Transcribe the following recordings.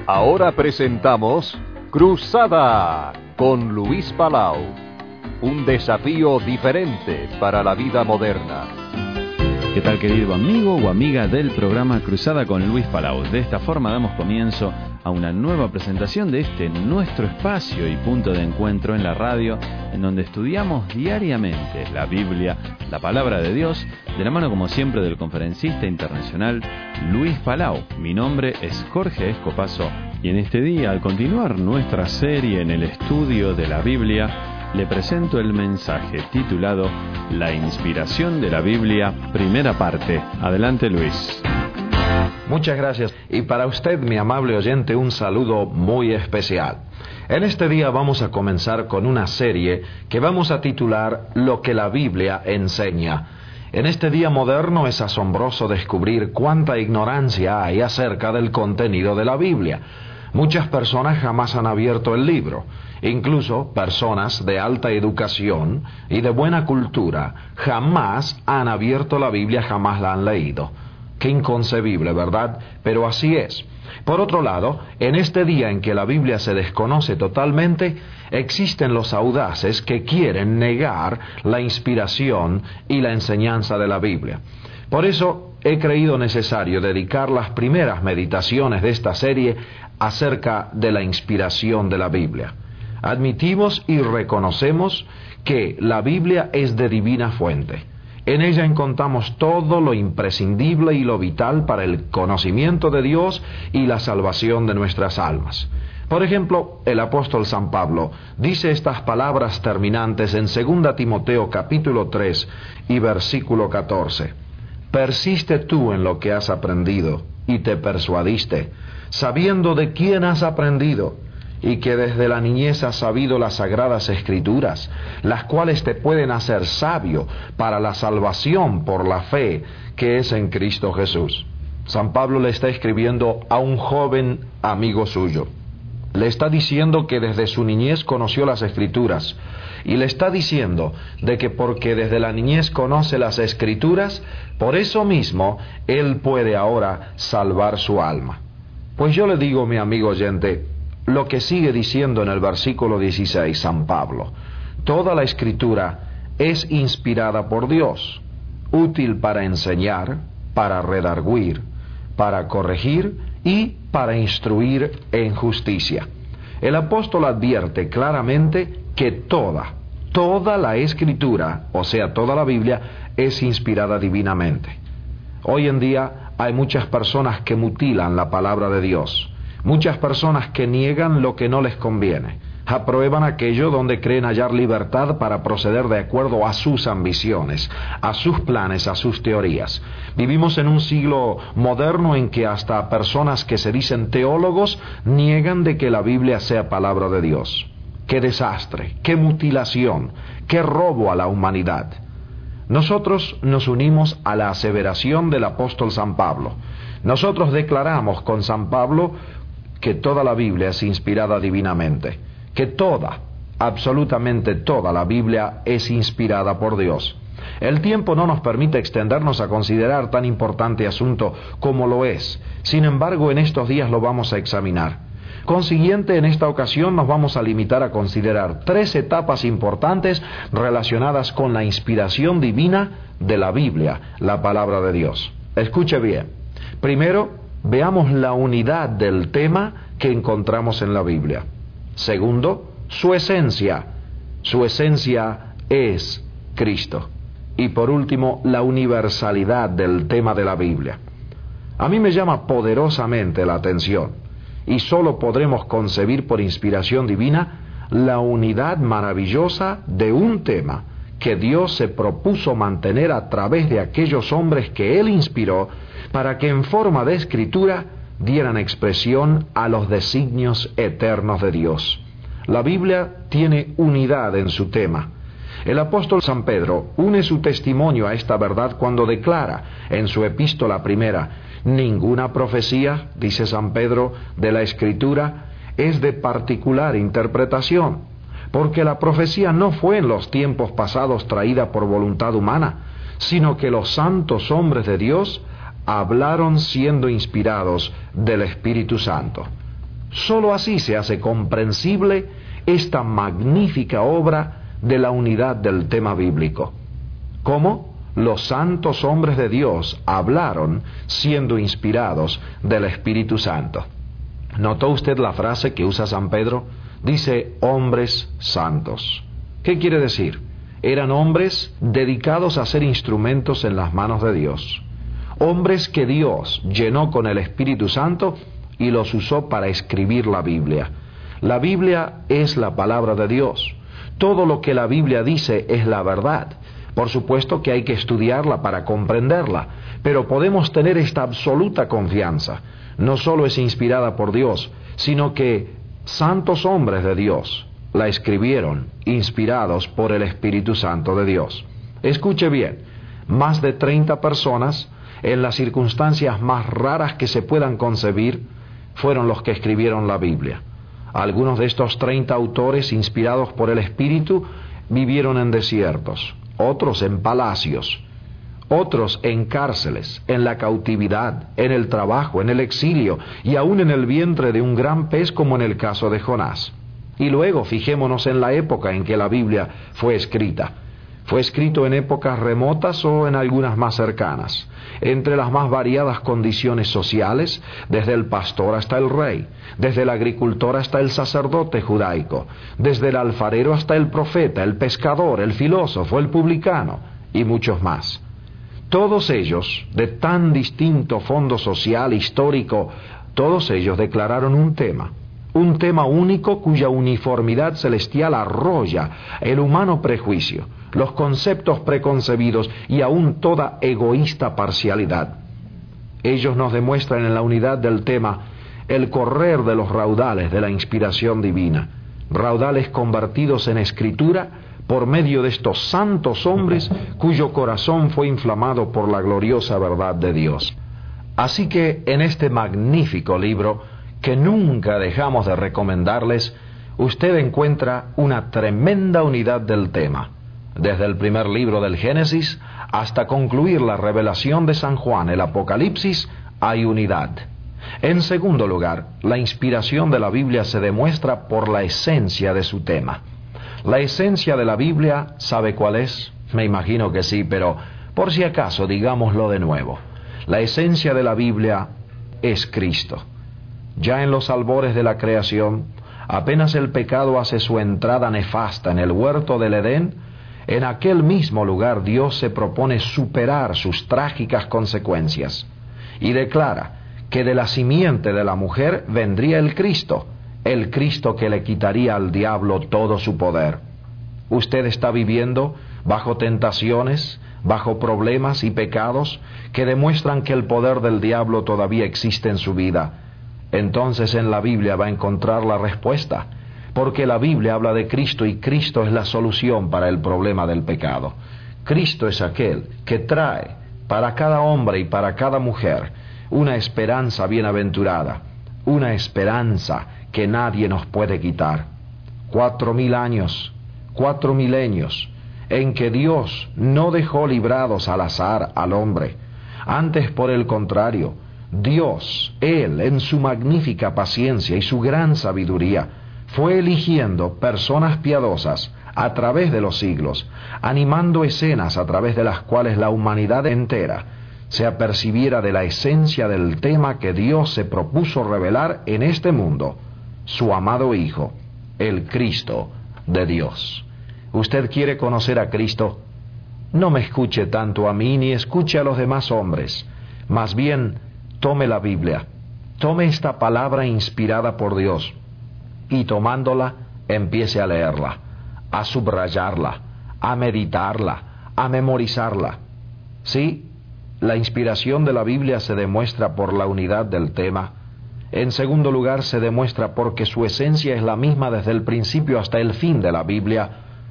Ahora presentamos Cruzada con Luis Palau. Un desafío diferente para la vida moderna. ¿Qué tal, querido amigo o amiga del programa Cruzada con Luis Palau? De esta forma damos comienzo a una nueva presentación de nuestro espacio y punto de encuentro en la radio, en donde estudiamos diariamente la Biblia, la palabra de Dios, de la mano como siempre del conferencista internacional Luis Palau. Mi nombre es Jorge Escopazo y en este día, al continuar nuestra serie en el estudio de la Biblia, le presento el mensaje titulado La inspiración de la Biblia, primera parte. Adelante, Luis. Muchas gracias. Y para usted, mi amable oyente, un saludo muy especial. En este día vamos a comenzar con una serie que vamos a titular Lo que la Biblia enseña. En este día moderno es asombroso descubrir cuánta ignorancia hay acerca del contenido de la Biblia. Muchas personas jamás han abierto el libro. Incluso personas de alta educación y de buena cultura jamás han abierto la Biblia, jamás la han leído. Qué inconcebible, ¿verdad? Pero así es. Por otro lado, en este día en que la Biblia se desconoce totalmente, existen los audaces que quieren negar la inspiración y la enseñanza de la Biblia. Por eso he creído necesario dedicar las primeras meditaciones de esta serie acerca de la inspiración de la Biblia. Admitimos y reconocemos que la Biblia es de divina fuente. En ella encontramos todo lo imprescindible y lo vital para el conocimiento de Dios y la salvación de nuestras almas. Por ejemplo, el apóstol San Pablo dice estas palabras terminantes en 2 Timoteo capítulo 3 y versículo 14. Persiste tú en lo que has aprendido y te persuadiste, sabiendo de quién has aprendido, y que desde la niñez has sabido las sagradas escrituras, las cuales te pueden hacer sabio para la salvación por la fe que es en Cristo Jesús. San Pablo le está escribiendo a un joven amigo suyo. Le está diciendo que desde su niñez conoció las escrituras, y le está diciendo de que porque desde la niñez conoce las escrituras, por eso mismo él puede ahora salvar su alma. Pues yo le digo, mi amigo oyente, lo que sigue diciendo en el versículo 16 San Pablo: toda la escritura es inspirada por Dios, útil para enseñar, para redarguir, para corregir y para instruir en justicia. El apóstol advierte claramente que toda la escritura, o sea, toda la Biblia, es inspirada divinamente. Hoy en día hay muchas personas que mutilan la palabra de Dios. Muchas personas que niegan lo que no les conviene, aprueban aquello donde creen hallar libertad para proceder de acuerdo a sus ambiciones, a sus planes, a sus teorías. Vivimos en un siglo moderno en que hasta personas que se dicen teólogos niegan de que la Biblia sea palabra de Dios. ¡Qué desastre! ¡Qué mutilación! ¡Qué robo a la humanidad! Nosotros nos unimos a la aseveración del apóstol San Pablo. Nosotros declaramos con San Pablo que toda la Biblia es inspirada divinamente, que absolutamente toda la Biblia es inspirada por Dios. El tiempo no nos permite extendernos a considerar tan importante asunto como lo es. Sin embargo, en estos días lo vamos a examinar. Consiguiente, en esta ocasión nos vamos a limitar a considerar 3 etapas importantes relacionadas con la inspiración divina de la Biblia, la palabra de Dios. Escuche bien. Primero, veamos la unidad del tema que encontramos en la Biblia. Segundo, su esencia. Su esencia es Cristo. Y por último, la universalidad del tema de la Biblia. A mí me llama poderosamente la atención, y solo podremos concebir por inspiración divina la unidad maravillosa de un tema que Dios se propuso mantener a través de aquellos hombres que Él inspiró para que en forma de escritura dieran expresión a los designios eternos de Dios. La Biblia tiene unidad en su tema. El apóstol San Pedro une su testimonio a esta verdad cuando declara en su epístola primera: ninguna profecía, dice San Pedro, de la Escritura es de particular interpretación, porque la profecía no fue en los tiempos pasados traída por voluntad humana, sino que los santos hombres de Dios hablaron siendo inspirados del Espíritu Santo. Solo así se hace comprensible esta magnífica obra de la unidad del tema bíblico. ¿Cómo? Los santos hombres de Dios hablaron siendo inspirados del Espíritu Santo. ¿Notó usted la frase que usa San Pedro? Dice, hombres santos. ¿Qué quiere decir? Eran hombres dedicados a ser instrumentos en las manos de Dios. Hombres que Dios llenó con el Espíritu Santo y los usó para escribir la Biblia. La Biblia es la palabra de Dios. Todo lo que la Biblia dice es la verdad. Por supuesto que hay que estudiarla para comprenderla, pero podemos tener esta absoluta confianza. No solo es inspirada por Dios, sino que santos hombres de Dios la escribieron, inspirados por el Espíritu Santo de Dios. Escuche bien, más de 30 personas, en las circunstancias más raras que se puedan concebir, fueron los que escribieron la Biblia. Algunos de estos 30 autores, inspirados por el Espíritu, vivieron en desiertos, otros en palacios, otros en cárceles, en la cautividad, en el trabajo, en el exilio y aún en el vientre de un gran pez, como en el caso de Jonás. Y luego fijémonos en la época en que la Biblia fue escrita. Fue escrito en épocas remotas o en algunas más cercanas, entre las más variadas condiciones sociales, desde el pastor hasta el rey, desde el agricultor hasta el sacerdote judaico, desde el alfarero hasta el profeta, el pescador, el filósofo, el publicano y muchos más. Todos ellos, de tan distinto fondo social, histórico, todos ellos declararon un tema único cuya uniformidad celestial arrolla el humano prejuicio, los conceptos preconcebidos y aún toda egoísta parcialidad. Ellos nos demuestran en la unidad del tema el correr de los raudales de la inspiración divina, raudales convertidos en escritura por medio de estos santos hombres cuyo corazón fue inflamado por la gloriosa verdad de Dios. Así que en este magnífico libro, que nunca dejamos de recomendarles, usted encuentra una tremenda unidad del tema, desde el primer libro del Génesis hasta concluir la revelación de San Juan, el Apocalipsis, hay unidad. En segundo lugar, la inspiración de la Biblia se demuestra por la esencia de su tema. La esencia de la Biblia, ¿sabe cuál es? Me imagino que sí, pero por si acaso digámoslo de nuevo. La esencia de la Biblia es Cristo. Ya en los albores de la creación, apenas el pecado hace su entrada nefasta en el huerto del Edén, en aquel mismo lugar Dios se propone superar sus trágicas consecuencias y declara que de la simiente de la mujer vendría el Cristo que le quitaría al diablo todo su poder. Usted está viviendo bajo tentaciones, bajo problemas y pecados que demuestran que el poder del diablo todavía existe en su vida. Entonces en la Biblia va a encontrar la respuesta, porque la Biblia habla de Cristo y Cristo es la solución para el problema del pecado. Cristo es aquel que trae para cada hombre y para cada mujer una esperanza bienaventurada, una esperanza que nadie nos puede quitar. 4.000 años, 4 milenios, en que Dios no dejó librados al azar al hombre. Antes, por el contrario, Dios, Él, en su magnífica paciencia y su gran sabiduría, fue eligiendo personas piadosas a través de los siglos, animando escenas a través de las cuales la humanidad entera se apercibiera de la esencia del tema que Dios se propuso revelar en este mundo, su amado Hijo, el Cristo de Dios. ¿Usted quiere conocer a Cristo? No me escuche tanto a mí ni escuche a los demás hombres, más bien tome la Biblia, tome esta palabra inspirada por Dios y tomándola empiece a leerla, a subrayarla, a meditarla, a memorizarla. Sí, la inspiración de la Biblia se demuestra por la unidad del tema. En segundo lugar, se demuestra porque su esencia es la misma desde el principio hasta el fin de la Biblia,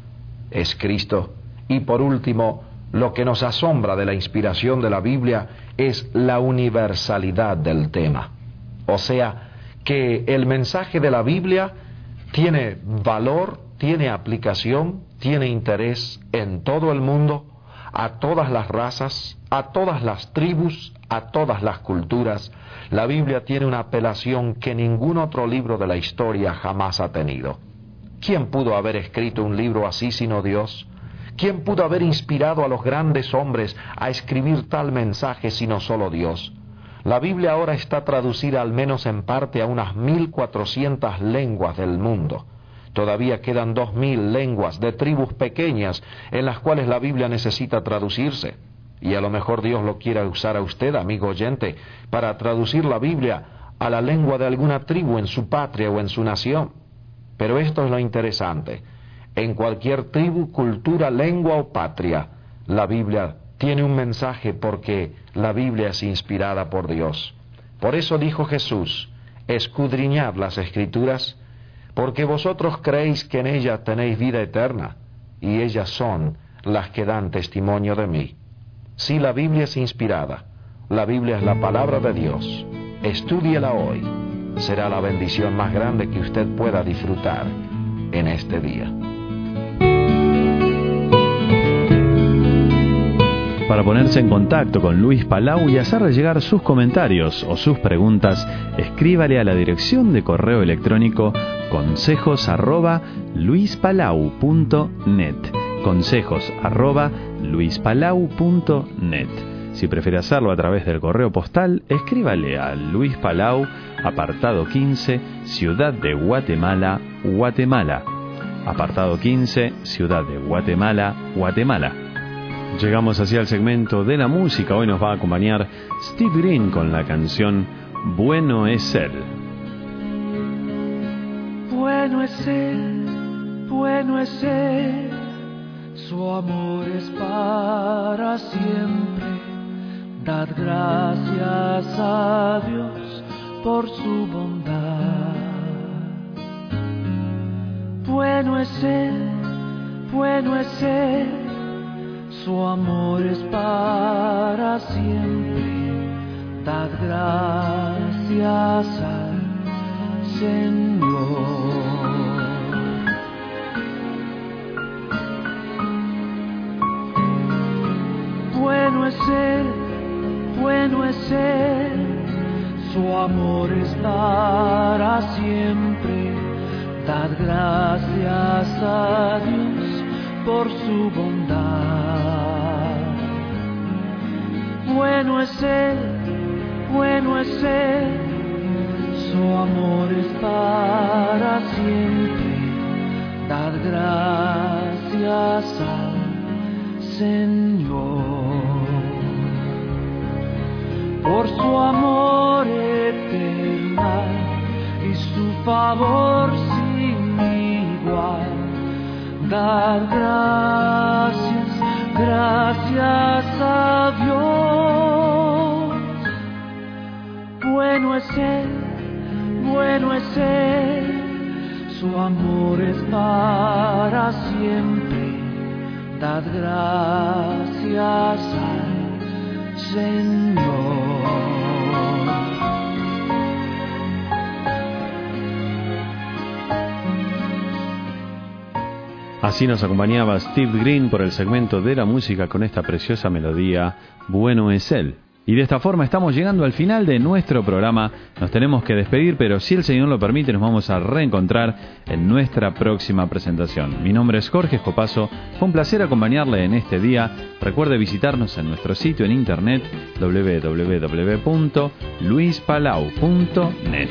es Cristo. Y por último, lo que nos asombra de la inspiración de la Biblia es la universalidad del tema. O sea, que el mensaje de la Biblia tiene valor, tiene aplicación, tiene interés en todo el mundo, a todas las razas, a todas las tribus, a todas las culturas. La Biblia tiene una apelación que ningún otro libro de la historia jamás ha tenido. ¿Quién pudo haber escrito un libro así sino Dios? ¿Quién pudo haber inspirado a los grandes hombres a escribir tal mensaje sino solo Dios? La Biblia ahora está traducida al menos en parte a unas 1.400 lenguas del mundo. Todavía quedan 2.000 lenguas de tribus pequeñas en las cuales la Biblia necesita traducirse. Y a lo mejor Dios lo quiera usar a usted, amigo oyente, para traducir la Biblia a la lengua de alguna tribu en su patria o en su nación. Pero esto es lo interesante. En cualquier tribu, cultura, lengua o patria, la Biblia tiene un mensaje porque la Biblia es inspirada por Dios. Por eso dijo Jesús, escudriñad las Escrituras, porque vosotros creéis que en ellas tenéis vida eterna, y ellas son las que dan testimonio de mí. Si la Biblia es inspirada, la Biblia es la palabra de Dios. Estúdiela hoy. Será la bendición más grande que usted pueda disfrutar en este día. Para ponerse en contacto con Luis Palau y hacerle llegar sus comentarios o sus preguntas, escríbale a la dirección de correo electrónico consejos@luispalau.net. consejos@luispalau.net. Si prefiere hacerlo a través del correo postal, escríbale a Luis Palau, apartado 15, Ciudad de Guatemala, Guatemala. Apartado 15, Ciudad de Guatemala, Guatemala. Llegamos hacia el segmento de la música. Hoy nos va a acompañar Steve Green con la canción Bueno es Él. Bueno es Él, bueno es Él, su amor es para siempre. Dad gracias a Dios por su bondad. Bueno es Él, bueno es Él, su amor es para siempre. Dad gracias al Señor. Bueno es Él, bueno es Él, su amor es para siempre. Dad gracias a Dios por su bondad. Bueno es Él, bueno es Él, su amor es para siempre. Dad gracias al Señor. Por su amor eternal y su favor sin igual. Dar gracias, gracias a Dios. Bueno es Él, bueno es Él, su amor es para siempre. Dad gracias al Señor. Así nos acompañaba Steve Green por el segmento de la música con esta preciosa melodía, Bueno es Él. Y de esta forma estamos llegando al final de nuestro programa. Nos tenemos que despedir, pero si el Señor lo permite, nos vamos a reencontrar en nuestra próxima presentación. Mi nombre es Jorge Jopazo. Fue un placer acompañarle en este día. Recuerde visitarnos en nuestro sitio en internet www.luispalau.net.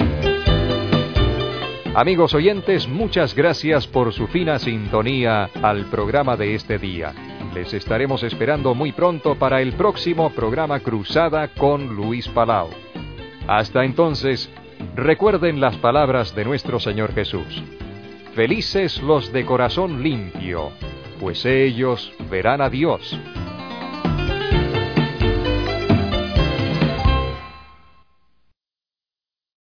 Amigos oyentes, muchas gracias por su fina sintonía al programa de este día. Les estaremos esperando muy pronto para el próximo programa Cruzada con Luis Palau. Hasta entonces, recuerden las palabras de nuestro Señor Jesús. Felices los de corazón limpio, pues ellos verán a Dios.